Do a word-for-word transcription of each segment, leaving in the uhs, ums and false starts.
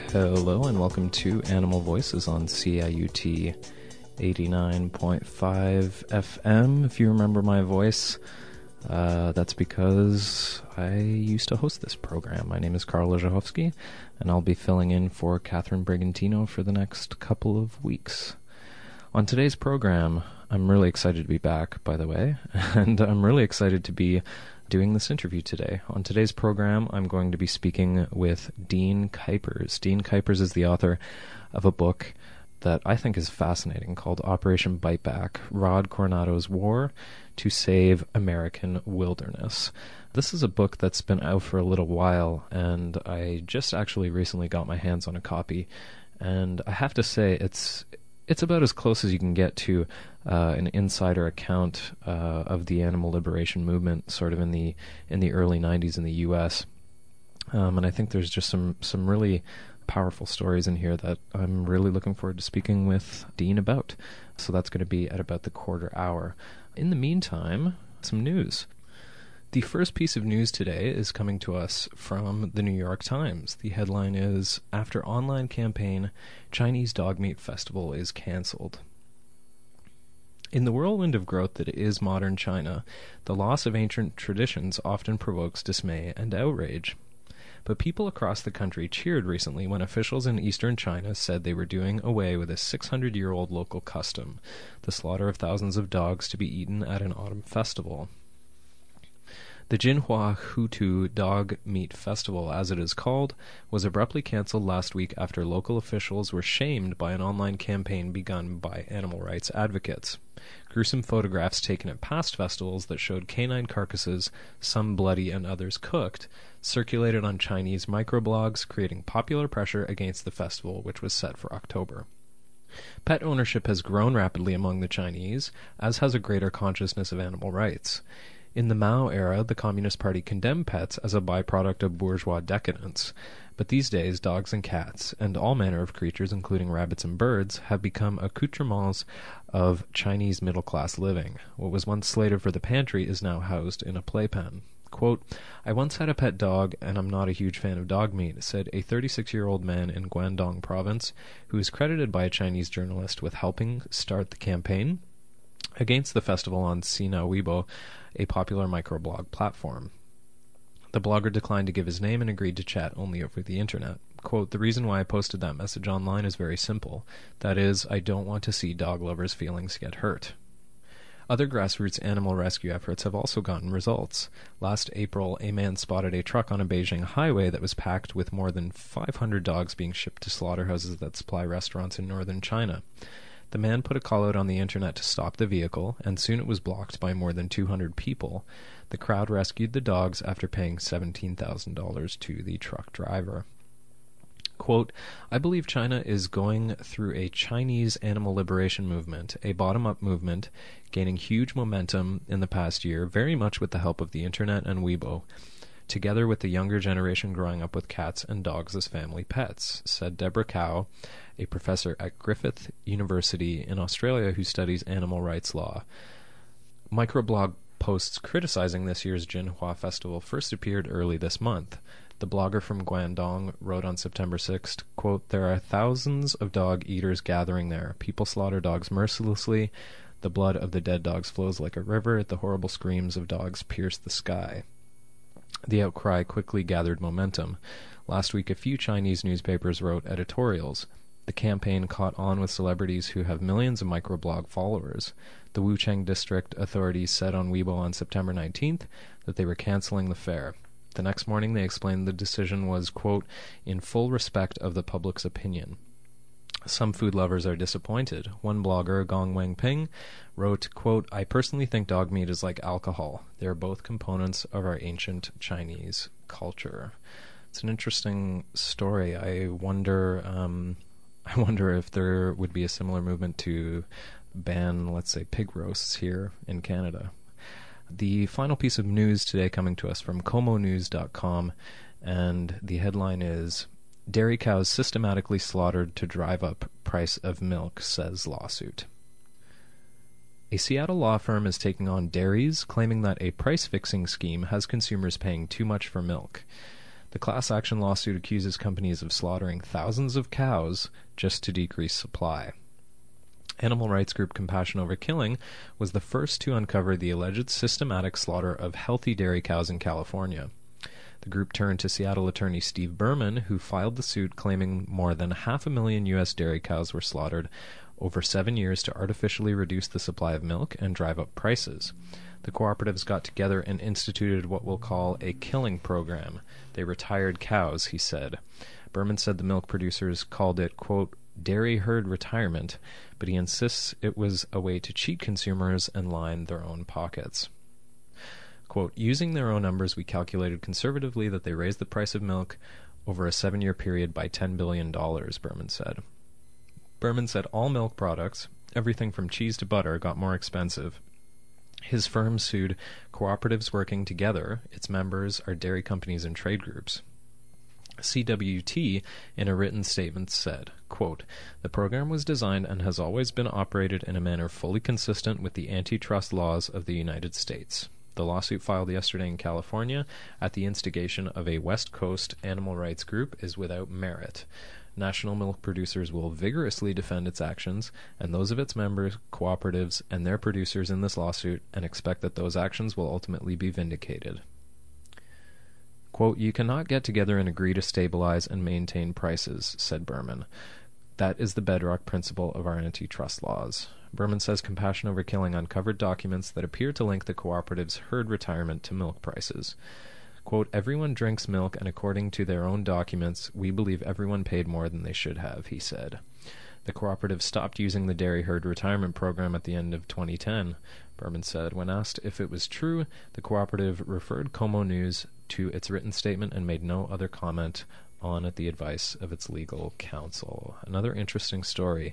Hello and welcome to Animal Voices on C I U T eighty-nine point five F M. If you remember my voice, uh, that's because I used to host this program. My name is Karl Lejahowski, and I'll be filling in for Catherine Brigantino for the next couple of weeks. On today's program, I'm really excited to be back, by the way, and I'm really excited to be doing this interview today. On today's program, I'm going to be speaking with Dean Kuipers. Dean Kuipers is the author of a book that I think is fascinating called Operation Biteback, Rod Coronado's War to Save American Wilderness. This is a book that's been out for a little while, and I just actually recently got my hands on a copy, and I have to say it's it's about as close as you can get to uh, an insider account uh, of the animal liberation movement, sort of in the in the early nineties in the U S Um, and I think there's just some some really powerful stories in here that I'm really looking forward to speaking with Dean about. So that's going to be at about the quarter hour. In the meantime, some news. The first piece of news today is coming to us from the New York Times. The headline is, "After Online Campaign, Chinese Dog Meat Festival is Cancelled." In the whirlwind of growth that is modern China, the loss of ancient traditions often provokes dismay and outrage. But people across the country cheered recently when officials in eastern China said they were doing away with a six hundred year old local custom, the slaughter of thousands of dogs to be eaten at an autumn festival. The Jinhua Hutu Dog Meat Festival, as it is called, was abruptly cancelled last week after local officials were shamed by an online campaign begun by animal rights advocates. Gruesome photographs taken at past festivals that showed canine carcasses, some bloody and others cooked, circulated on Chinese microblogs, creating popular pressure against the festival, which was set for October. Pet ownership has grown rapidly among the Chinese, as has a greater consciousness of animal rights. In the Mao era, the Communist Party condemned pets as a byproduct of bourgeois decadence, but these days dogs and cats, and all manner of creatures including rabbits and birds, have become accoutrements of Chinese middle-class living. What was once slated for the pantry is now housed in a playpen. Quote, "I once had a pet dog, and I'm not a huge fan of dog meat," said a thirty-six-year-old man in Guangdong province, who is credited by a Chinese journalist with helping start the campaign against the festival on Sina Weibo, a popular microblog platform. The blogger declined to give his name and agreed to chat only over the internet. Quote, "The reason why I posted that message online is very simple. That is, I don't want to see dog lovers' feelings get hurt." Other grassroots animal rescue efforts have also gotten results. Last April, a man spotted a truck on a Beijing highway that was packed with more than five hundred dogs being shipped to slaughterhouses that supply restaurants in northern China. The man put a call out on the internet to stop the vehicle, and soon it was blocked by more than two hundred people. The crowd rescued the dogs after paying seventeen thousand dollars to the truck driver. Quote, "I believe China is going through a Chinese animal liberation movement, a bottom-up movement, gaining huge momentum in the past year, very much with the help of the internet and Weibo, together with the younger generation growing up with cats and dogs as family pets," said Deborah Cow, a professor at Griffith University in Australia who studies animal rights law. Microblog posts criticizing this year's Jinhua Festival first appeared early this month. The blogger from Guangdong wrote on September sixth, quote, "There are thousands of dog eaters gathering there. People slaughter dogs mercilessly. The blood of the dead dogs flows like a river. The horrible screams of dogs pierce the sky." The outcry quickly gathered momentum. Last week, a few Chinese newspapers wrote editorials. The campaign caught on with celebrities who have millions of microblog followers. The Wuchang District authorities said on Weibo on September nineteenth that they were cancelling the fair. The next morning they explained the decision was, quote, "in full respect of the public's opinion." Some food lovers are disappointed. One blogger, Gong Wangping, wrote, quote, "I personally think dog meat is like alcohol. They are both components of our ancient Chinese culture." It's an interesting story. I wonder... Um, I wonder if there would be a similar movement to ban, let's say, pig roasts here in Canada. The final piece of news today coming to us from como news dot com, and the headline is, "Dairy cows systematically slaughtered to drive up price of milk, says lawsuit." A Seattle law firm is taking on dairies, claiming that a price-fixing scheme has consumers paying too much for milk. The The class action lawsuit accuses companies of slaughtering thousands of cows just to decrease supply. Animal rights group Compassion Over Killing was the first to uncover the alleged systematic slaughter of healthy dairy cows in California. The group turned to Seattle attorney Steve Berman, who filed the suit claiming more than half a million U S dairy cows were slaughtered over seven years to artificially reduce the supply of milk and drive up prices. The cooperatives got together and instituted what we'll call a killing program. They retired cows, he said. Berman said the milk producers called it, quote, dairy herd retirement, but he insists it was a way to cheat consumers and line their own pockets. Quote, using their own numbers, we calculated conservatively that they raised the price of milk over a seven-year period by ten billion dollars, Berman said. Berman said all milk products, everything from cheese to butter, got more expensive. His firm sued cooperatives working together. Its members are dairy companies and trade groups. C W T, in a written statement, said, quote, the program was designed and has always been operated in a manner fully consistent with the antitrust laws of the United States. The lawsuit filed yesterday in California at the instigation of a West Coast animal rights group is without merit. National Milk Producers will vigorously defend its actions and those of its members, cooperatives, and their producers in this lawsuit, and expect that those actions will ultimately be vindicated. Quote, you cannot get together and agree to stabilize and maintain prices, said Berman. That is the bedrock principle of our antitrust laws. Berman says Compassion Over Killing uncovered documents that appear to link the cooperative's herd retirement to milk prices. Quote, everyone drinks milk, and according to their own documents, we believe everyone paid more than they should have, he said. The cooperative stopped using the dairy herd retirement program at the end of twenty ten, Berman said. When asked if it was true, the cooperative referred Como News to its written statement and made no other comment on it, the advice of its legal counsel. Another interesting story.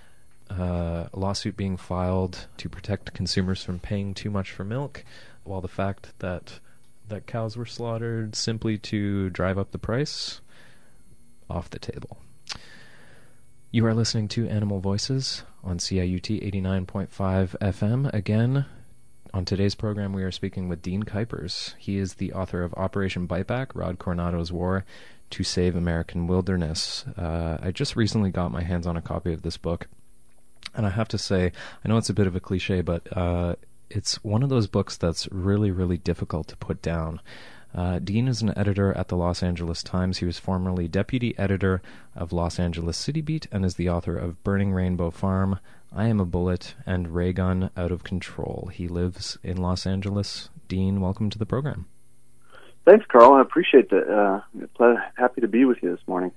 Uh, a lawsuit being filed to protect consumers from paying too much for milk, while the fact that that cows were slaughtered simply to drive up the price, off the table. You are listening to Animal Voices on C I U T eighty-nine point five F M. Again, on today's program we are speaking with Dean Kuipers. He is the author of Operation Biteback, Rod Coronado's War to Save American Wilderness. Uh, I just recently got my hands on a copy of this book, and I have to say, I know it's a bit of a cliche, but uh, it's one of those books that's really, really difficult to put down. Uh, Dean is an editor at the Los Angeles Times. He was formerly deputy editor of Los Angeles City Beat and is the author of Burning Rainbow Farm, I Am a Bullet, and Raygun Out of Control. He lives in Los Angeles. Dean, welcome to the program. Thanks, Carl. I appreciate that. Uh, happy to be with you this morning.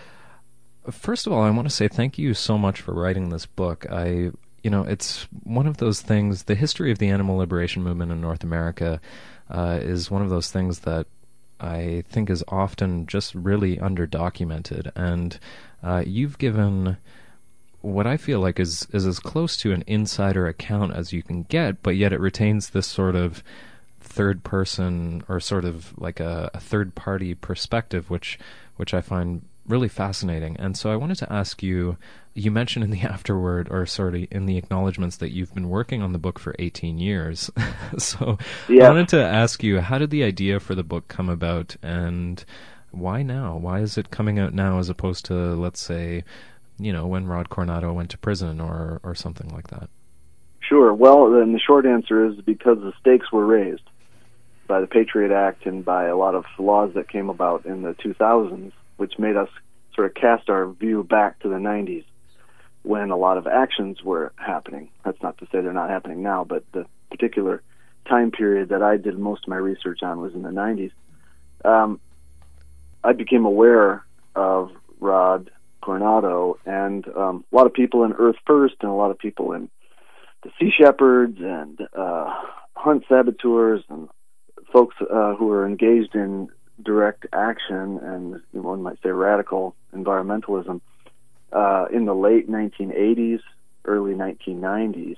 First of all, I want to say thank you so much for writing this book. I, you know, it's one of those things, the history of the animal liberation movement in North America uh, is one of those things that I think is often just really underdocumented. And uh, you've given what I feel like is, is as close to an insider account as you can get, but yet it retains this sort of third person or sort of like a, a third party perspective, which which I find really fascinating. And so I wanted to ask you, you mentioned in the afterword, or sort of in the acknowledgments, that you've been working on the book for eighteen years. so yeah. I wanted to ask you, how did the idea for the book come about, and why now? Why is it coming out now as opposed to, let's say, you know, when Rod Coronado went to prison or, or something like that? Sure. Well, then the short answer is because the stakes were raised by the Patriot Act and by a lot of laws that came about in the two thousands, which made us sort of cast our view back to the nineties when a lot of actions were happening. That's not to say they're not happening now, but the particular time period that I did most of my research on was in the nineties. Um, I became aware of Rod Coronado and um, a lot of people in Earth First and a lot of people in the Sea Shepherds and uh, hunt saboteurs and folks uh, who are engaged in direct action and, one might say, radical environmentalism uh, in the late nineteen eighties, early nineteen nineties.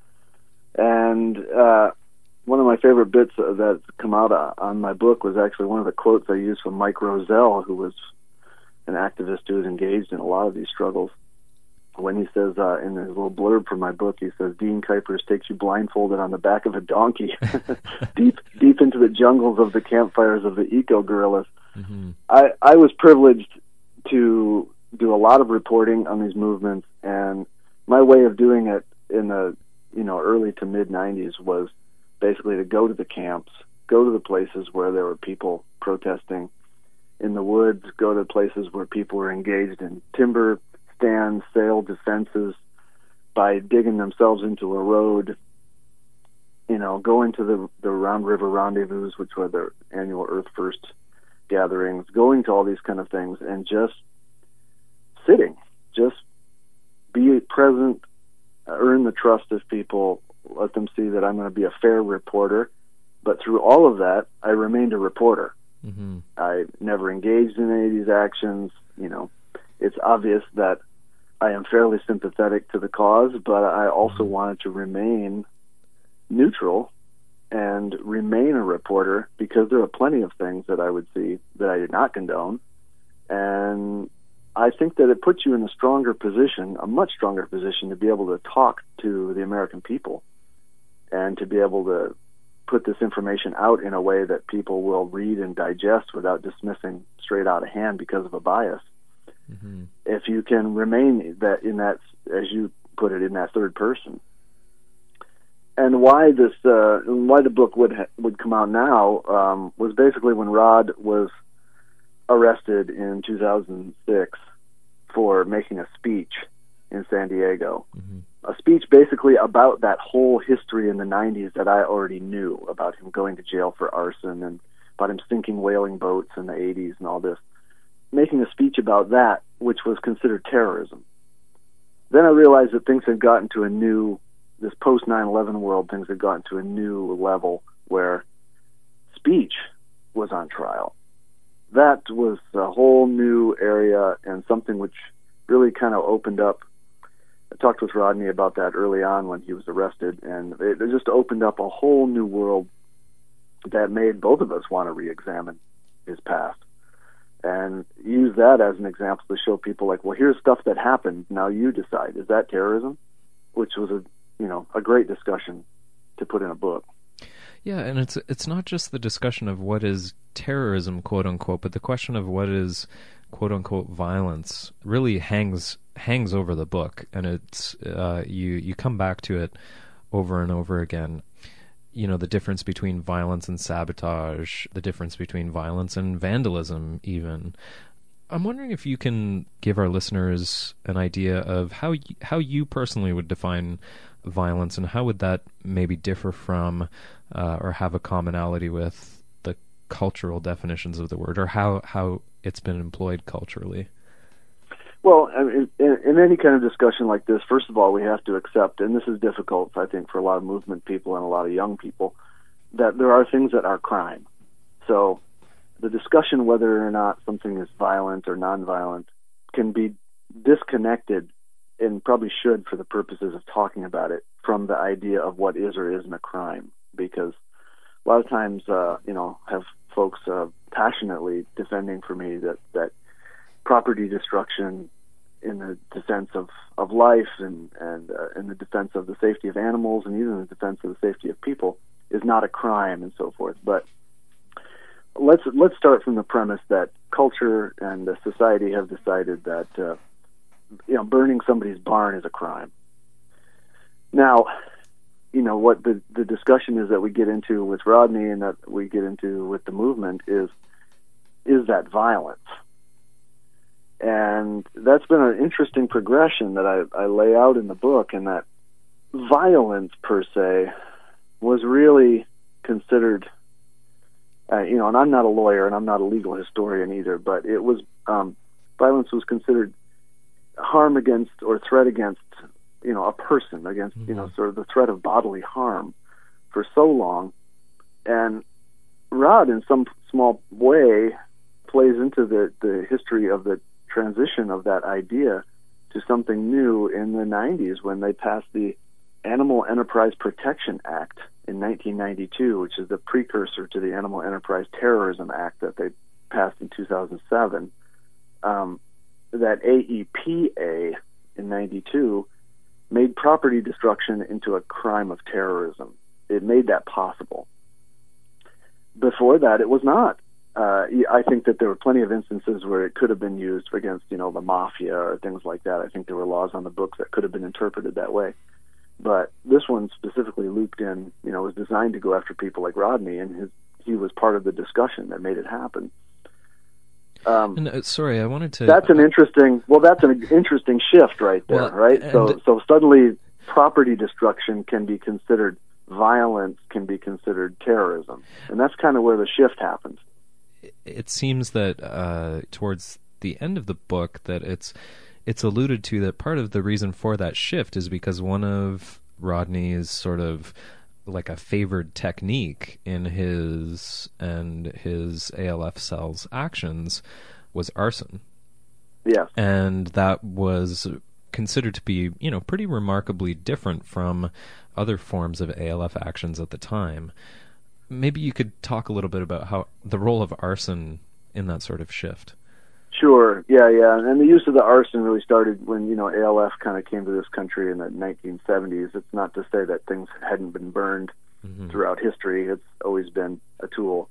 And uh, one of my favorite bits that's come out on my book was actually one of the quotes I used from Mike Roselle, who was an activist who was engaged in a lot of these struggles. When he says, uh, in his little blurb for my book, he says, Dean Kuipers takes you blindfolded on the back of a donkey deep deep into the jungles of the campfires of the eco-guerrillas. Mm-hmm. I, I was privileged to do a lot of reporting on these movements, and my way of doing it in the you know early to mid nineties was basically to go to the camps, go to the places where there were people protesting in the woods, go to places where people were engaged in timber stands, sail defenses, by digging themselves into a road, you know, going to the the Round River Rendezvous, which were the annual Earth First gatherings, going to all these kind of things, and just sitting, just be present, earn the trust of people, let them see that I'm going to be a fair reporter. But through all of that, I remained a reporter. Mm-hmm. I never engaged in any of these actions. You know, it's obvious that I am fairly sympathetic to the cause, but I also mm-hmm. wanted to remain neutral and remain a reporter, because there are plenty of things that I would see that I did not condone. And I think that it puts you in a stronger position, a much stronger position, to be able to talk to the American people and to be able to put this information out in a way that people will read and digest without dismissing straight out of hand because of a bias. Mm-hmm. If you can remain that in that, as you put it, in that third person. And why this, uh, why the book would ha- would come out now um, was basically when Rod was arrested in two thousand six for making a speech in San Diego. Mm-hmm. A speech basically about that whole history in the nineties that I already knew, about him going to jail for arson and about him sinking whaling boats in the eighties and all this. Making a speech about that, which was considered terrorism. Then I realized that things had gotten to a new, this post nine eleven world, things had gotten to a new level where speech was on trial. That was a whole new area and something which really kind of opened up. I talked with Rodney about that early on when he was arrested, and it, it just opened up a whole new world that made both of us want to re-examine his past and use that as an example to show people, like, well, here's stuff that happened. Now you decide, is that terrorism? Which was a, you know, a great discussion to put in a book. Yeah, and it's it's not just the discussion of what is terrorism, quote unquote, but the question of what is, quote unquote, violence really hangs hangs over the book, and it's uh, you you come back to it over and over again. You know, the difference between violence and sabotage, the difference between violence and vandalism, even. I'm wondering if you can give our listeners an idea of how y- how you personally would define violence, and how would that maybe differ from uh, or have a commonality with the cultural definitions of the word, or how, how it's been employed culturally. Well, I mean, in, in any kind of discussion like this, first of all, we have to accept, and this is difficult, I think, for a lot of movement people and a lot of young people, that there are things that are crime. So the discussion whether or not something is violent or nonviolent can be disconnected, and probably should for the purposes of talking about it, from the idea of what is or isn't a crime. Because a lot of times, uh, you know, have folks uh, passionately defending for me that, that property destruction in the defense of, of life and, and uh, in the defense of the safety of animals and even the defense of the safety of people is not a crime and so forth. But let's let's start from the premise that culture and the society have decided that uh, you know, burning somebody's barn is a crime. Now, you know, what the, the discussion is that we get into with Rodney and that we get into with the movement is, is that violence? And that's been an interesting progression that I, I lay out in the book, and that violence per se was really considered, uh, you know, and I'm not a lawyer and I'm not a legal historian either, but it was, um, violence was considered harm against or threat against, you know, a person, against, mm-hmm. you know, sort of the threat of bodily harm for so long. And Rod, in some small way, plays into the, the history of the transition of that idea to something new in the nineties when they passed the Animal Enterprise Protection Act in nineteen ninety-two, which is the precursor to the Animal Enterprise Terrorism Act that they passed in two thousand seven. Um, that A E P A in ninety-two made property destruction into a crime of terrorism. It made that possible. Before that, it was not. uh, I think that there were plenty of instances where it could have been used against, you know, the mafia or things like that. I think there were laws on the books that could have been interpreted that way. But this one specifically looped in, you know, was designed to go after people like Rodney, and his, he was part of the discussion that made it happen. Um, and, uh, sorry, I wanted to... That's an interesting, well, that's an interesting shift right there, well, right? So, and, so suddenly property destruction can be considered violence, can be considered terrorism. And that's kind of where the shift happens. It seems that uh, towards the end of the book that it's it's alluded to that part of the reason for that shift is because one of Rodney's sort of like a favored technique in his and his A L F cell's actions was arson. Yes. And that was considered to be, you know, pretty remarkably different from other forms of A L F actions at the time. Maybe you could talk a little bit about how the role of arson in that sort of shift. Sure. Yeah, yeah. And the use of the arson really started when, you know, A L F kind of came to this country in the nineteen seventies. It's not to say that things hadn't been burned mm-hmm. throughout history. It's always been a tool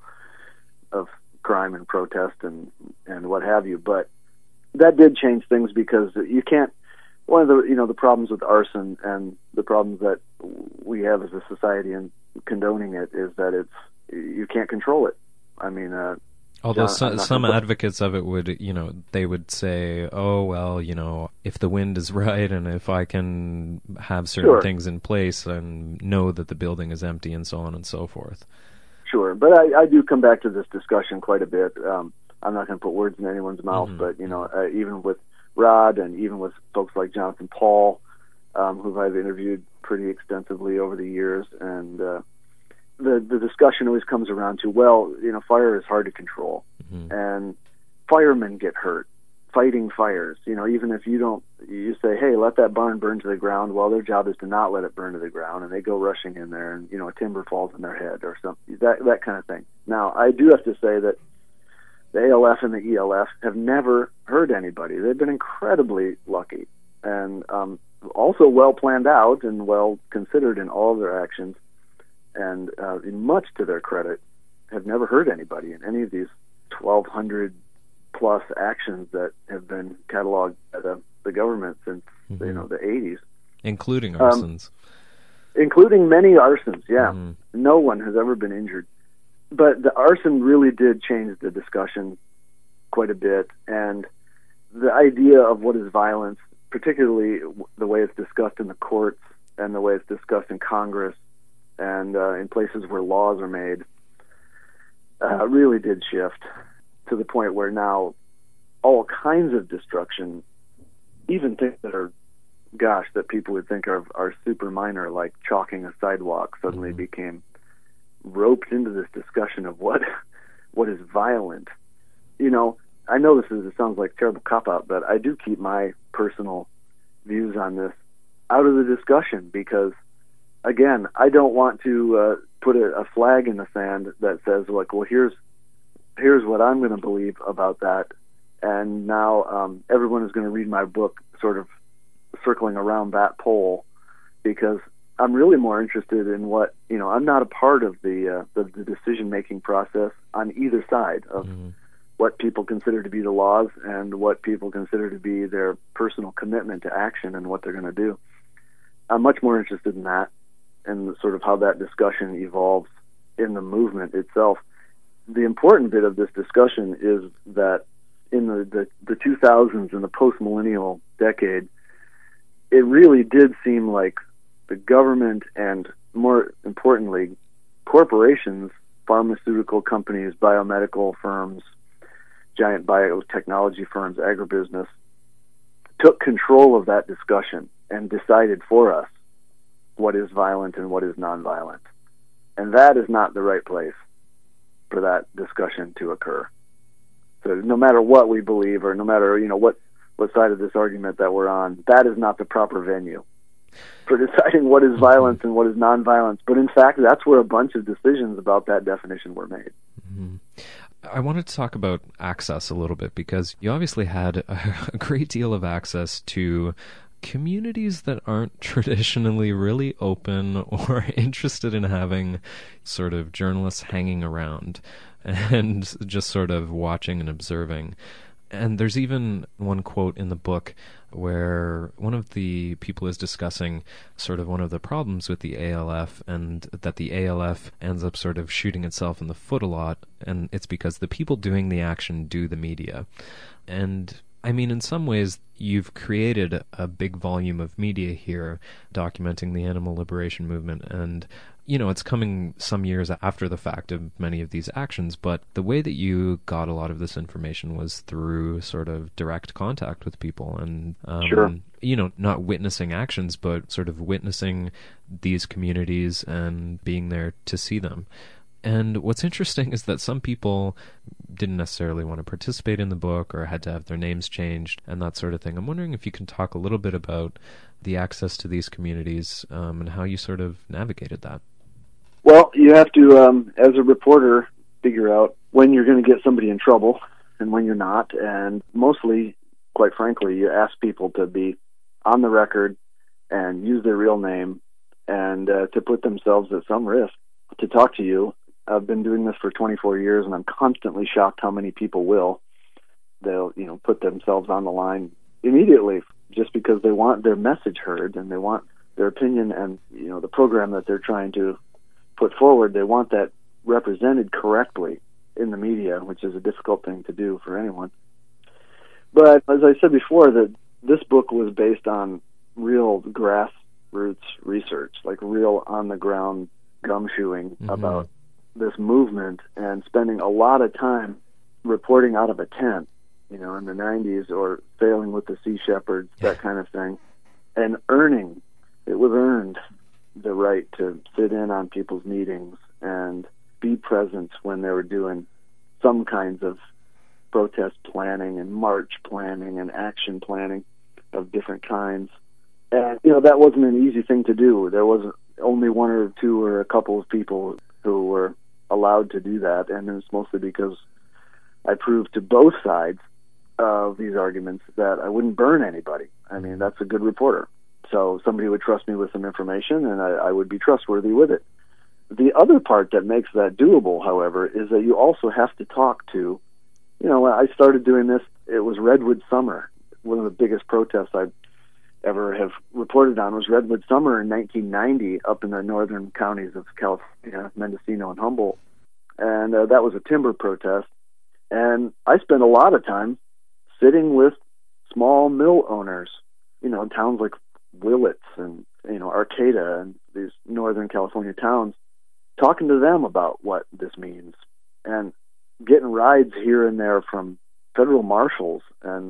of crime and protest and, and what have you. But that did change things because you can't, one of the, you know, the problems with arson and the problems that we have as a society in condoning it is that it's, you can't control it. I mean, uh, Although John, some, some advocates of it would, you know, they would say, oh, well, you know, if the wind is right and if I can have certain sure. things in place and know that the building is empty and so on and so forth. Sure. But I, I do come back to this discussion quite a bit. Um, I'm not going to put words in anyone's mouth, mm-hmm. but, you know, uh, even with Rod and even with folks like Jonathan Paul, um, who I've interviewed pretty extensively over the years, and uh, the the discussion always comes around to, well, you know, fire is hard to control, mm-hmm. and firemen get hurt fighting fires. You know, even if you don't, you say, hey, let that barn burn to the ground. Well, their job is to not let it burn to the ground, and they go rushing in there, and, you know, a timber falls in their head or something, that that kind of thing. Now, I do have to say that the A L F and the E L F have never hurt anybody. They've been incredibly lucky, and um, also well planned out and well considered in all of their actions, and uh, much to their credit, have never hurt anybody in any of these twelve hundred plus actions that have been cataloged by the, the government since mm-hmm. you know the eighties, including arsons, um, including many arsons. Yeah, mm-hmm. No one has ever been injured. But the arson really did change the discussion quite a bit, and the idea of what is violence, particularly the way it's discussed in the courts and the way it's discussed in Congress and uh, in places where laws are made, uh, really did shift to the point where now all kinds of destruction, even things that are, gosh, that people would think are, are super minor, like chalking a sidewalk, suddenly mm-hmm. became roped into this discussion of what what is violent. You know, I know this is it sounds like a terrible cop-out, but I do keep my personal views on this out of the discussion because, again, I don't want to uh, put a, a flag in the sand that says, like, well, here's here's what I'm going to believe about that, and now um, everyone is going to read my book sort of circling around that pole, because I'm really more interested in what, you know, I'm not a part of the uh, the, the decision-making process on either side of mm-hmm. what people consider to be the laws and what people consider to be their personal commitment to action and what they're going to do. I'm much more interested in that and sort of how that discussion evolves in the movement itself. The important bit of this discussion is that in the, the, the two thousands and the post-millennial decade, it really did seem like the government and, more importantly, corporations, pharmaceutical companies, biomedical firms, giant biotechnology firms, agribusiness, took control of that discussion and decided for us what is violent and what is nonviolent. And that is not the right place for that discussion to occur. So no matter what we believe, or no matter, you know, what, what side of this argument that we're on, that is not the proper venue for deciding what is violence and what is nonviolence. But in fact, that's where a bunch of decisions about that definition were made. Mm-hmm. I wanted to talk about access a little bit, because you obviously had a, a great deal of access to communities that aren't traditionally really open or interested in having sort of journalists hanging around and just sort of watching and observing. And there's even one quote in the book where one of the people is discussing sort of one of the problems with the A L F, and that the A L F ends up sort of shooting itself in the foot a lot, and it's because the people doing the action do the media. And I mean, in some ways, you've created a big volume of media here documenting the animal liberation movement, and you know, it's coming some years after the fact of many of these actions, but the way that you got a lot of this information was through sort of direct contact with people and, um, sure. you know, not witnessing actions, but sort of witnessing these communities and being there to see them. And what's interesting is that some people didn't necessarily want to participate in the book or had to have their names changed and that sort of thing. I'm wondering if you can talk a little bit about the access to these communities um, and how you sort of navigated that. Well, you have to, um, as a reporter, figure out when you're going to get somebody in trouble and when you're not. And mostly, quite frankly, you ask people to be on the record and use their real name and uh, to put themselves at some risk to talk to you. I've been doing this for twenty-four years, and I'm constantly shocked how many people will. They'll, you know, put themselves on the line immediately just because they want their message heard and they want their opinion and, you know, the program that they're trying to put forward, they want that represented correctly in the media, which is a difficult thing to do for anyone. But as I said before, that this book was based on real grassroots research, like real on-the-ground gumshoeing mm-hmm. about this movement, and spending a lot of time reporting out of a tent, you know, in the nineties, or sailing with the Sea Shepherds, that kind of thing, and earning, it was earned, the right to sit in on people's meetings and be present when they were doing some kinds of protest planning and march planning and action planning of different kinds. And, you know, that wasn't an easy thing to do. There wasn't only one or two or a couple of people who were allowed to do that, and it's mostly because I proved to both sides of these arguments that I wouldn't burn anybody. I mean, that's a good reporter. So somebody would trust me with some information, and I, I would be trustworthy with it. The other part that makes that doable, however, is that you also have to talk to, you know, when I started doing this, it was Redwood Summer. One of the biggest protests I ever have reported on was Redwood Summer in nineteen ninety up in the northern counties of California, Mendocino and Humboldt. And uh, that was a timber protest. And I spent a lot of time sitting with small mill owners, you know, in towns like Willits and, you know, Arcata and these northern California towns, talking to them about what this means and getting rides here and there from federal marshals and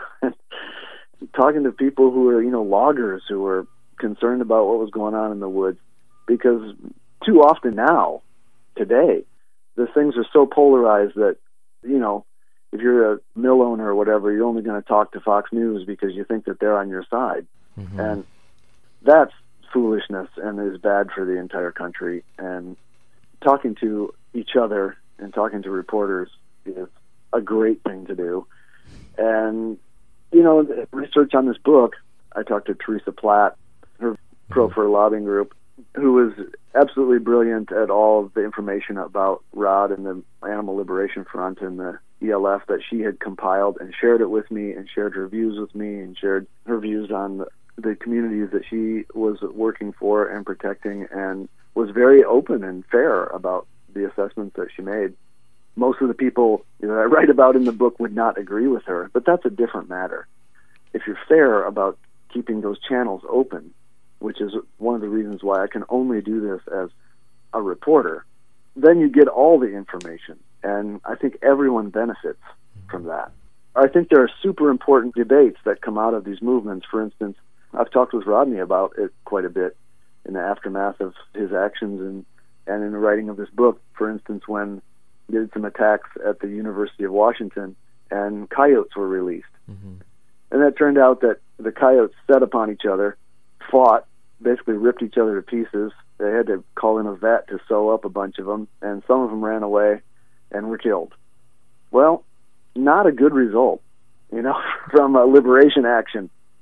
talking to people who are, you know, loggers who were concerned about what was going on in the woods. Because too often now, today, the things are so polarized that, you know, if you're a mill owner or whatever, you're only going to talk to Fox News because you think that they're on your side. Mm-hmm. And that's foolishness and is bad for the entire country. And talking to each other and talking to reporters is a great thing to do. And, you know, research on this book, I talked to Teresa Platt, her Pro Fur Lobbying Group, who was absolutely brilliant at all of the information about Rod and the Animal Liberation Front and the E L F that she had compiled and shared it with me and shared her views with me and shared her views on the, the communities that she was working for and protecting, and was very open and fair about the assessments that she made. Most of the people, you know, I write about in the book would not agree with her, but that's a different matter. If you're fair about keeping those channels open, which is one of the reasons why I can only do this as a reporter, then you get all the information, and I think everyone benefits from that. I think there are super important debates that come out of these movements. For instance, I've talked with Rodney about it quite a bit in the aftermath of his actions and, and in the writing of this book. For instance, when he did some attacks at the University of Washington and coyotes were released. Mm-hmm. And it turned out that the coyotes set upon each other, fought, basically ripped each other to pieces. They had to call in a vet to sew up a bunch of them, and some of them ran away and were killed. Well, not a good result, you know, from a liberation action.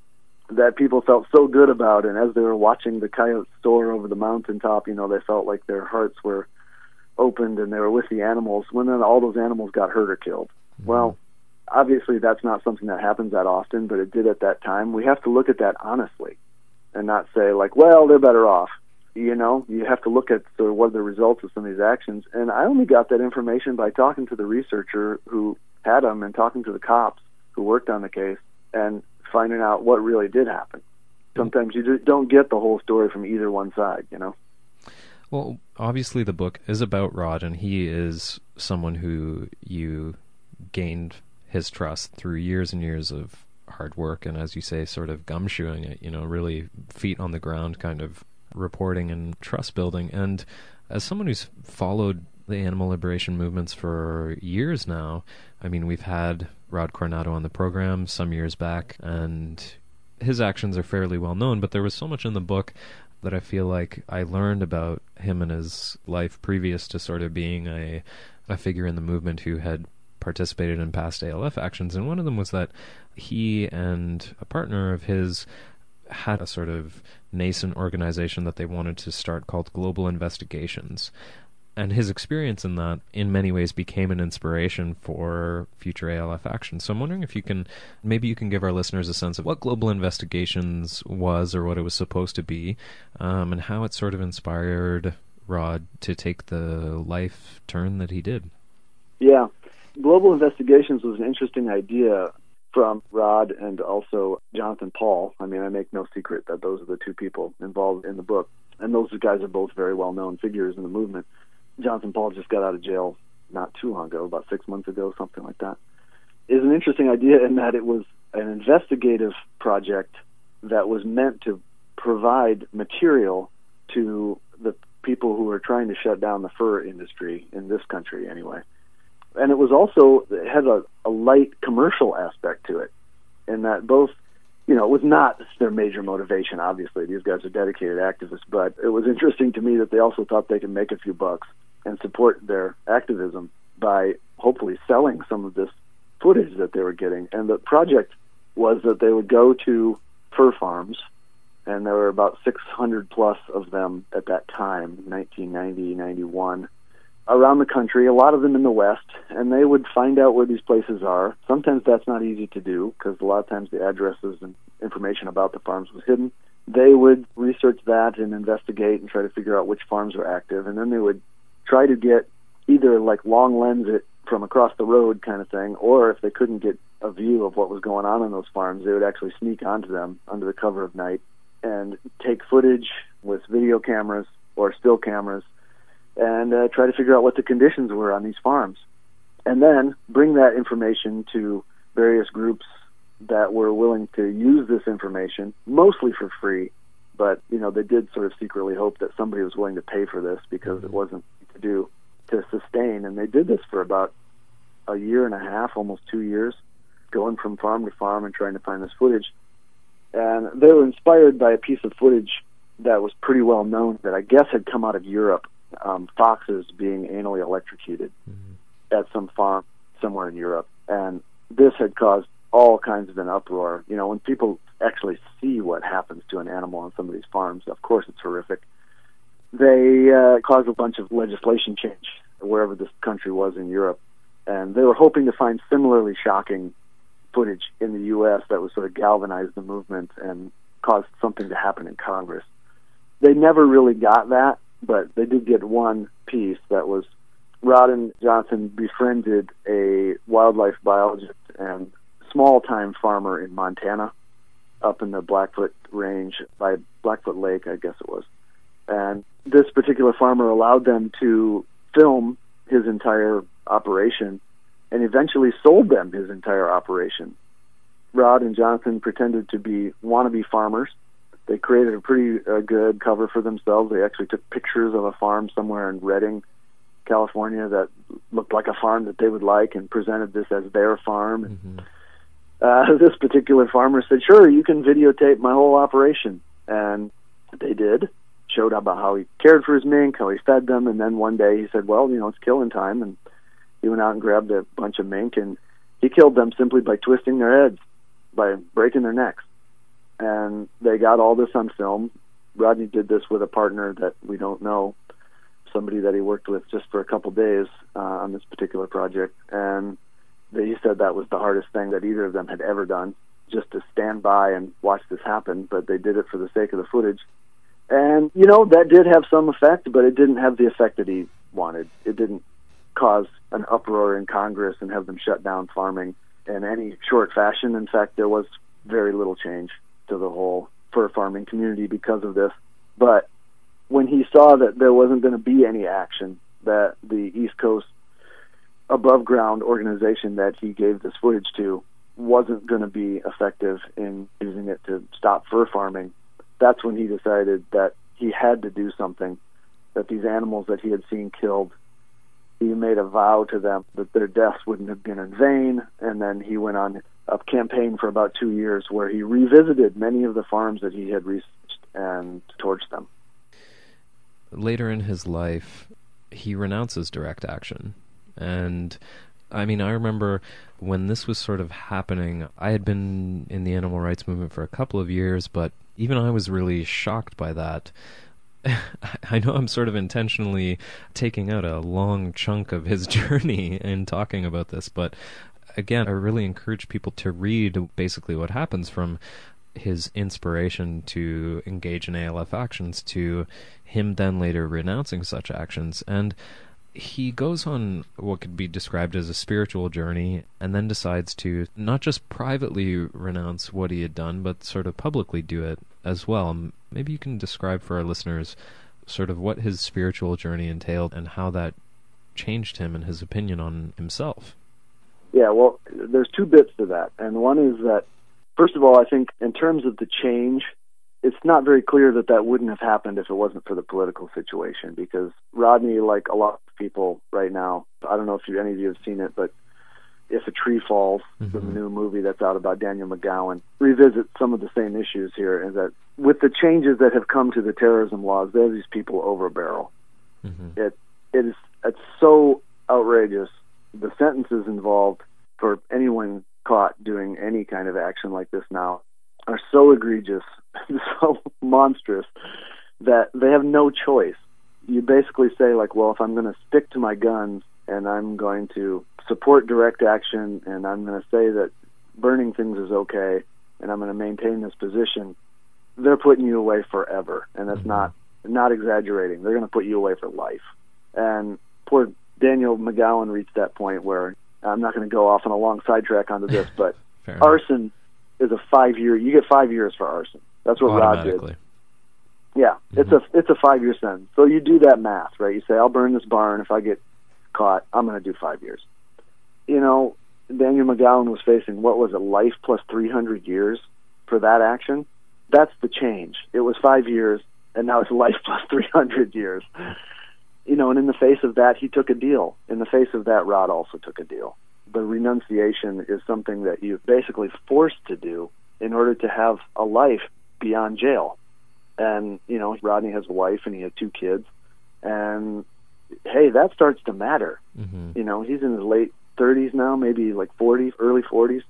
that people felt so good about, and as they were watching the coyotes soar over the mountaintop, you know, they felt like their hearts were opened and they were with the animals, when then all those animals got hurt or killed. Mm-hmm. Well, obviously that's not something that happens that often, but it did at that time. We have to look at that honestly and not say, like, well, they're better off. You know, you have to look at sort of what are the results of some of these actions. And I only got that information by talking to the researcher who had them and talking to the cops who worked on the case and finding out what really did happen. Sometimes you just don't get the whole story from either one side, you know? Well, obviously the book is about Rod, and he is someone who you gained his trust through years and years of hard work and, as you say, sort of gumshoeing it, you know, really feet on the ground kind of reporting and trust building. And as someone who's followed the animal liberation movements for years now, I mean, we've had Rod Coronado on the program some years back, and his actions are fairly well known, but there was so much in the book that I feel like I learned about him and his life previous to sort of being a, a figure in the movement who had participated in past A L F actions. And one of them was that he and a partner of his had a sort of nascent organization that they wanted to start called Global Investigations. And his experience in that, in many ways, became an inspiration for future A L F action. So I'm wondering if you can, maybe you can give our listeners a sense of what Global Investigations was, or what it was supposed to be, um, and how it sort of inspired Rod to take the life turn that he did. Yeah. Global Investigations was an interesting idea from Rod and also Jonathan Paul. I mean, I make no secret that those are the two people involved in the book. And those guys are both very well-known figures in the movement. Jonathan Paul just got out of jail not too long ago, about six months ago, something like that. It's an interesting idea in that it was an investigative project that was meant to provide material to the people who were trying to shut down the fur industry in this country anyway. And it was also, it had a, a light commercial aspect to it, in that both, you know, it was not their major motivation, obviously. These guys are dedicated activists, but it was interesting to me that they also thought they could make a few bucks and support their activism by hopefully selling some of this footage that they were getting. And the project was that they would go to fur farms, and there were about six hundred plus of them at that time, nineteen ninety, ninety-one, around the country, a lot of them in the West, and they would find out where these places are. Sometimes that's not easy to do, because a lot of times the addresses and information about the farms was hidden. They would research that and investigate and try to figure out which farms were active, and then they would try to get either like long lens it from across the road kind of thing, or if they couldn't get a view of what was going on in those farms, they would actually sneak onto them under the cover of night and take footage with video cameras or still cameras and uh, try to figure out what the conditions were on these farms. And then bring that information to various groups that were willing to use this information, mostly for free, but, you know, they did sort of secretly hope that somebody was willing to pay for this because it wasn't to do to sustain. And they did this for about a year and a half, almost two years, going from farm to farm and trying to find this footage. And they were inspired by a piece of footage that was pretty well known that I guess had come out of Europe, um, foxes being anally electrocuted mm-hmm. at some farm somewhere in Europe. And this had caused all kinds of an uproar. You know, when people actually see what happens to an animal on some of these farms, of course it's horrific. They uh, caused a bunch of legislation change wherever this country was in Europe. And they were hoping to find similarly shocking footage in the U S that would sort of galvanize the movement and cause something to happen in Congress. They never really got that, but they did get one piece that was Rod and Jonathan befriended a wildlife biologist and small-time farmer in Montana, up in the Blackfoot Range by Blackfoot Lake, I guess it was. And this particular farmer allowed them to film his entire operation and eventually sold them his entire operation. Rod and Jonathan pretended to be wannabe farmers. They created a pretty uh, good cover for themselves. They actually took pictures of a farm somewhere in Redding, California, that looked like a farm that they would like and presented this as their farm. Mm-hmm. Uh, this particular farmer said, sure, you can videotape my whole operation. And they did. Showed about how he cared for his mink, how he fed them, and then one day he said, well, you know, it's killing time, and he went out and grabbed a bunch of mink, and he killed them simply by twisting their heads, by breaking their necks. And they got all this on film. Rodney did this with a partner that we don't know, somebody that he worked with just for a couple days uh, on this particular project. And they said that was the hardest thing that either of them had ever done, just to stand by and watch this happen. But they did it for the sake of the footage. And, you know, that did have some effect, but it didn't have the effect that he wanted. It didn't cause an uproar in Congress and have them shut down farming in any short fashion. In fact, there was very little change to the whole fur farming community because of this. But when he saw that there wasn't going to be any action, that the East Coast above ground organization that he gave this footage to wasn't going to be effective in using it to stop fur farming, that's when he decided that he had to do something, that these animals that he had seen killed, he made a vow to them that their deaths wouldn't have been in vain, and then he went on a campaign for about two years where he revisited many of the farms that he had researched and torched them. Later in his life, he renounces direct action. And, I mean, I remember when this was sort of happening, I had been in the animal rights movement for a couple of years, but even I was really shocked by that. I know I'm sort of intentionally taking out a long chunk of his journey in talking about this, but again, I really encourage people to read basically what happens from his inspiration to engage in A L F actions to him then later renouncing such actions. And he goes on what could be described as a spiritual journey and then decides to not just privately renounce what he had done, but sort of publicly do it as well. Maybe you can describe for our listeners sort of what his spiritual journey entailed and how that changed him and his opinion on himself. Yeah, well, there's two bits to that. And one is that, first of all, I think in terms of the change, it's not very clear that that wouldn't have happened if it wasn't for the political situation, because Rodney, like a lot of people right now, I don't know if you, any of you have seen it, but If a Tree Falls, mm-hmm. the new movie that's out about Daniel McGowan, revisits some of the same issues here, and that with the changes that have come to the terrorism laws, they have these people over a barrel. Mm-hmm. It it is it's so outrageous. The sentences involved for anyone caught doing any kind of action like this now are so egregious, so monstrous, that they have no choice. You basically say, like, well, if I'm going to stick to my guns and I'm going to support direct action and I'm going to say that burning things is okay and I'm going to maintain this position, they're putting you away forever. And that's mm-hmm. not not exaggerating. They're going to put you away for life. And poor Daniel McGowan reached that point where, I'm not going to go off on a long sidetrack onto this, but arson is a five-year, you get five years for arson. That's what Rod did. Yeah, mm-hmm. it's a it's a five-year sentence. So you do that math, right? You say, I'll burn this barn. If I get caught, I'm going to do five years. You know, Daniel McGowan was facing, what was it, life plus three hundred years for that action? That's the change. It was five years, and now it's life plus three hundred years. You know, and in the face of that, he took a deal. In the face of that, Rod also took a deal. The renunciation is something that you're basically forced to do in order to have a life beyond jail. And, you know, Rodney has a wife and he had two kids. And, hey, that starts to matter. Mm-hmm. You know, he's in his late thirties now, maybe like forties, early forties.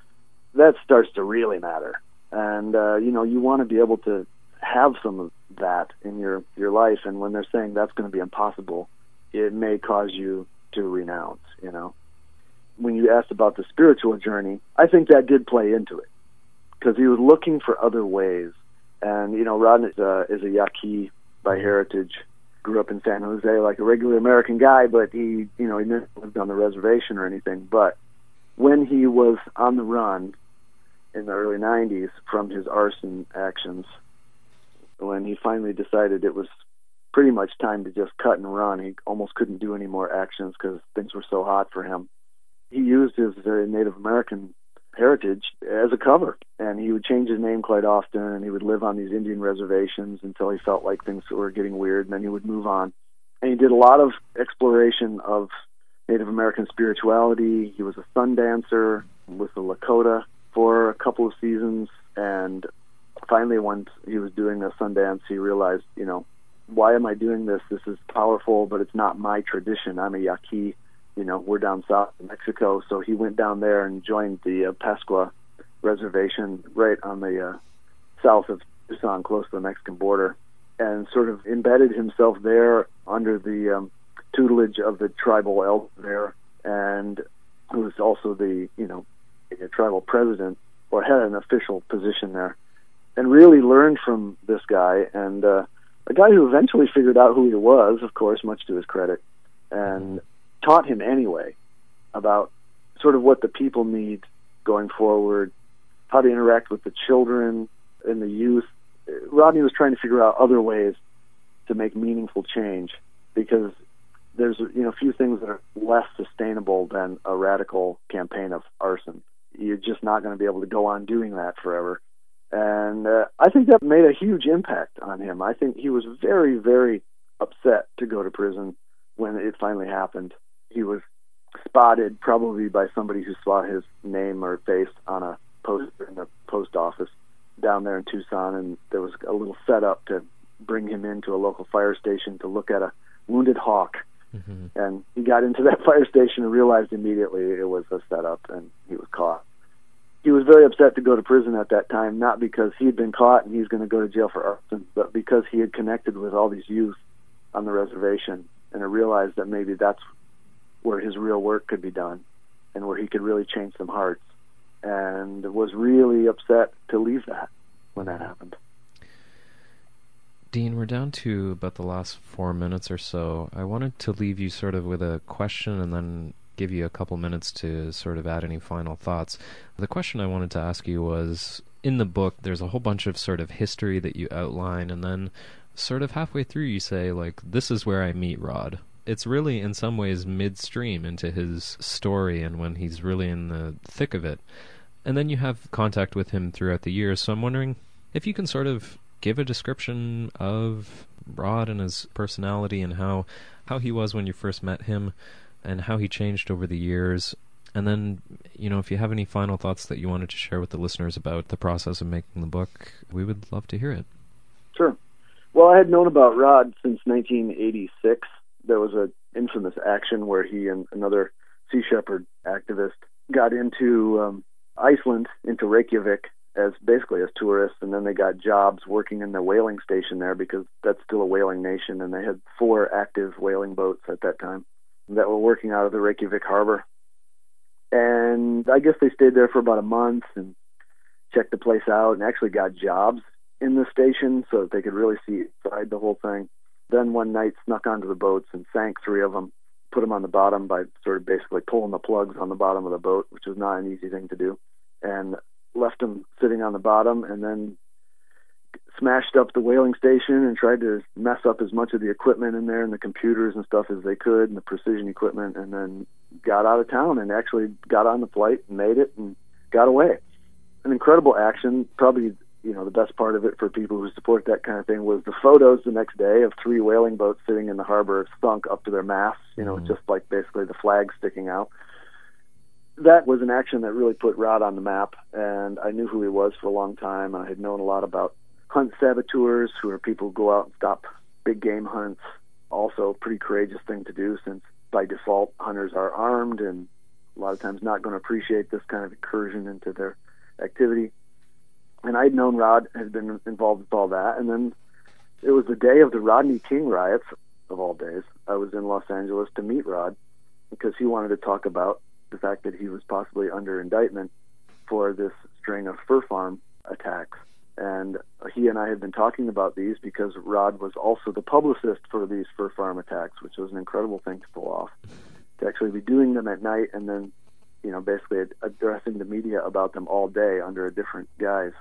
That starts to really matter. And, uh, you know, you want to be able to have some of that in your, your life. And when they're saying that's going to be impossible, it may cause you to renounce, you know. When you asked about the spiritual journey, I think that did play into it because he was looking for other ways. And, you know, Rod is a, is a Yaqui by heritage, grew up in San Jose like a regular American guy, but he, you know, he never lived on the reservation or anything. But when he was on the run in the early nineties from his arson actions, when he finally decided it was pretty much time to just cut and run, he almost couldn't do any more actions because things were so hot for him. He used his uh, Native American heritage as a cover, and he would change his name quite often, and he would live on these Indian reservations until he felt like things were getting weird, and then he would move on. And he did a lot of exploration of Native American spirituality. He was a sun dancer with the Lakota for a couple of seasons, and finally once he was doing a sun dance, he realized, you know, why am I doing this? This is powerful, but it's not my tradition. I'm a Yaqui. You know, we're down south in Mexico, so he went down there and joined the uh, Pascua reservation right on the uh, south of Tucson, close to the Mexican border, and sort of embedded himself there under the um, tutelage of the tribal elder there, and who was also the, you know, tribal president, or had an official position there, and really learned from this guy, and uh, a guy who eventually figured out who he was, of course, much to his credit, and taught him anyway about sort of what the people need going forward, how to interact with the children and the youth. Rodney was trying to figure out other ways to make meaningful change, because there's, you know, a few things that are less sustainable than a radical campaign of arson. You're just not going to be able to go on doing that forever. And uh, I think that made a huge impact on him. I think he was very, very upset to go to prison when it finally happened. He was spotted probably by somebody who saw his name or face on a poster in the post office down there in Tucson, and there was a little setup to bring him into a local fire station to look at a wounded hawk. Mm-hmm. And he got into that fire station and realized immediately it was a setup, and he was caught. He was very upset to go to prison at that time, not because he'd been caught and he's going to go to jail for arson, but because he had connected with all these youth on the reservation, and I realized that maybe that's where his real work could be done and where he could really change some hearts, and was really upset to leave that when that happened. Dean, we're down to about the last four minutes or so. I wanted to leave you sort of with a question and then give you a couple minutes to sort of add any final thoughts. The question I wanted to ask you was, in the book, there's a whole bunch of sort of history that you outline, and then sort of halfway through you say, like, this is where I meet Rod. It's really, in some ways, midstream into his story and when he's really in the thick of it. And then you have contact with him throughout the years, so I'm wondering if you can sort of give a description of Rod and his personality and how, how he was when you first met him and how he changed over the years. And then, you know, if you have any final thoughts that you wanted to share with the listeners about the process of making the book, we would love to hear it. Sure. Well, I had known about Rod since nineteen eighty-six. There was an infamous action where he and another Sea Shepherd activist got into um, Iceland, into Reykjavik, as basically as tourists, and then they got jobs working in the whaling station there, because that's still a whaling nation, and they had four active whaling boats at that time that were working out of the Reykjavik harbor. And I guess they stayed there for about a month and checked the place out, and actually got jobs in the station so that they could really see inside the whole thing. Then one night snuck onto the boats and sank three of them, put them on the bottom by sort of basically pulling the plugs on the bottom of the boat, which was not an easy thing to do, and left them sitting on the bottom, and then smashed up the whaling station and tried to mess up as much of the equipment in there and the computers and stuff as they could, and the precision equipment, and then got out of town and actually got on the flight and made it and got away. An incredible action. Probably, you know, the best part of it for people who support that kind of thing was the photos the next day of three whaling boats sitting in the harbor, sunk up to their masts, you know, mm-hmm. just like basically the flag sticking out. That was an action that really put Rod on the map, and I knew who he was for a long time, and I had known a lot about hunt saboteurs, who are people who go out and stop big game hunts. Also a pretty courageous thing to do, since by default hunters are armed and a lot of times not going to appreciate this kind of incursion into their activity. And I'd known Rod had been involved with all that, and then it was the day of the Rodney King riots, of all days. I was in Los Angeles to meet Rod because he wanted to talk about the fact that he was possibly under indictment for this string of fur farm attacks. And he and I had been talking about these because Rod was also the publicist for these fur farm attacks, which was an incredible thing to pull off. To actually be doing them at night and then, you know, basically addressing the media about them all day under a different guise.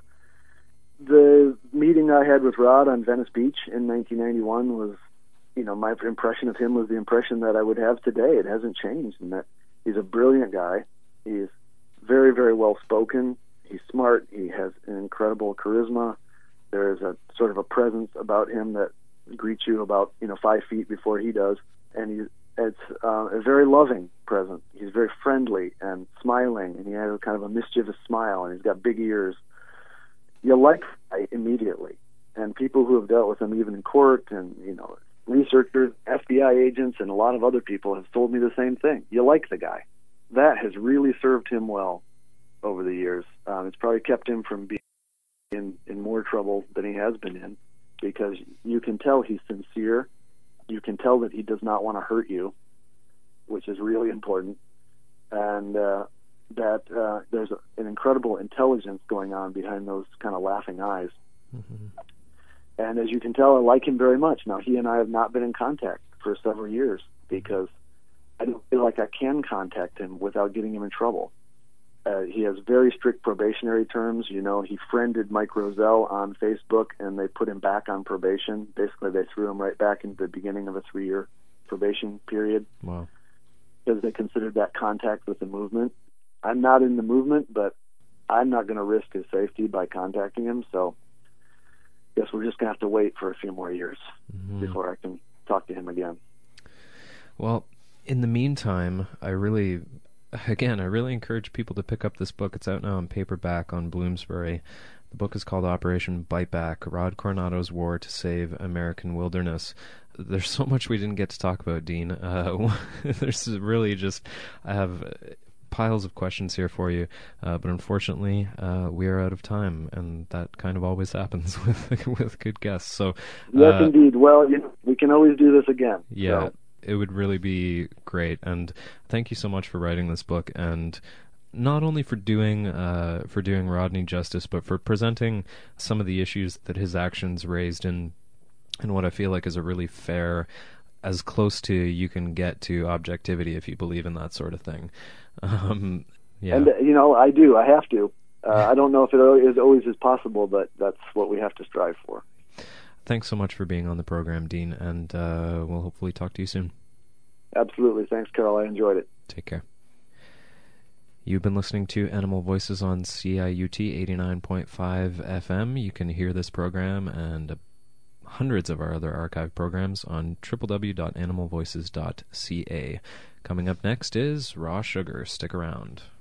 The meeting I had with Rod on Venice Beach in nineteen ninety-one was, you know, my impression of him was the impression that I would have today. It hasn't changed, in that he's a brilliant guy. He's very, very well-spoken. He's smart. He has an incredible charisma. There is a sort of a presence about him that greets you about, you know, five feet before he does. And he's, it's uh, a very loving presence. He's very friendly and smiling, and he has a kind of a mischievous smile, and he's got big ears. You like the guy immediately. And people who have dealt with him, even in court, and, you know, researchers, F B I agents, and a lot of other people have told me the same thing. You like the guy. That has really served him well over the years. Um, it's probably kept him from being in, in more trouble than he has been in, because you can tell he's sincere. You can tell that he does not want to hurt you, which is really important, and uh, that uh, there's a, an incredible intelligence going on behind those kind of laughing eyes. Mm-hmm. And as you can tell, I like him very much. Now, he and I have not been in contact for several years because I don't feel like I can contact him without getting him in trouble. Uh, he has very strict probationary terms. You know, he friended Mike Roselle on Facebook, and they put him back on probation. Basically, they threw him right back into the beginning of a three-year probation period. Wow. Because they considered that contact with the movement. I'm not in the movement, but I'm not going to risk his safety by contacting him, so I guess we're just going to have to wait for a few more years mm-hmm. before I can talk to him again. Well, in the meantime, I really... Again, I really encourage people to pick up this book. It's out now in paperback on Bloomsbury. The book is called Operation Bite Back, Rod Coronado's War to Save American Wilderness. There's so much we didn't get to talk about, Dean. Uh, there's really just, I have piles of questions here for you, uh, but unfortunately, uh, we are out of time, and that kind of always happens with with good guests. So, yes, uh, indeed. Well, you know, we can always do this again. Yeah. So. It would really be great, and thank you so much for writing this book, and not only for doing uh, for doing Rodney justice, but for presenting some of the issues that his actions raised in, in what I feel like is a really fair, as close to you can get to objectivity if you believe in that sort of thing. Um, yeah, and uh, you know, I do. I have to. Uh, I don't know if it is always is possible, but that's what we have to strive for. Thanks so much for being on the program, Dean, and uh, we'll hopefully talk to you soon. Absolutely. Thanks, Carl. I enjoyed it. Take care. You've been listening to Animal Voices on C I U T eighty-nine point five F M. You can hear this program and uh, hundreds of our other archive programs on w w w dot animal voices dot c a. Coming up next is Raw Sugar. Stick around.